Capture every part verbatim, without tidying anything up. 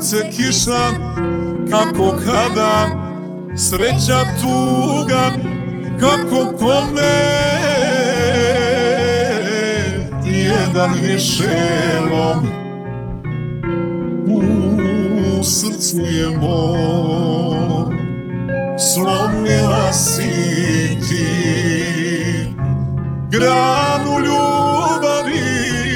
sunce, kiša, kako kada, sreća, tuga, kako kome, jedan višelom u srcu je moj. Slomila si ti granu ljubavi,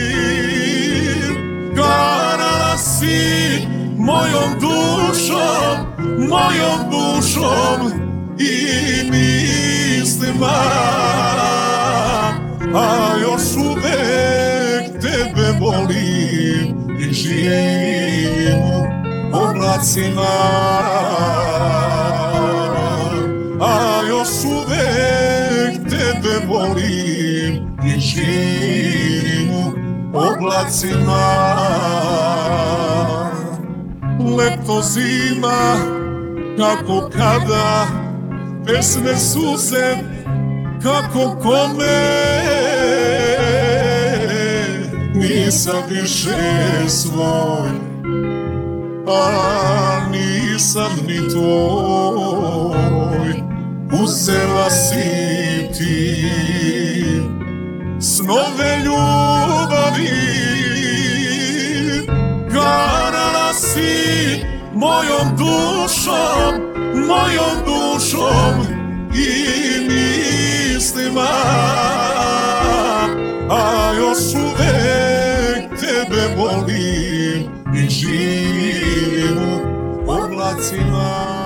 garala si mojom dušom, mojom dušom i mislima, a još uvek tebe volim i živim u oblacima, a još uvek tebe volim i živim u oblacima. Leto, zima, kako kada, pesme suze, kako kome, nisam više svoj, a nisam ni tvoj. Uzela si ti snove ljubavi, garala si mojom dušom, mojom dušom i mislima, a još uvek tebe volim i živim u oblacima.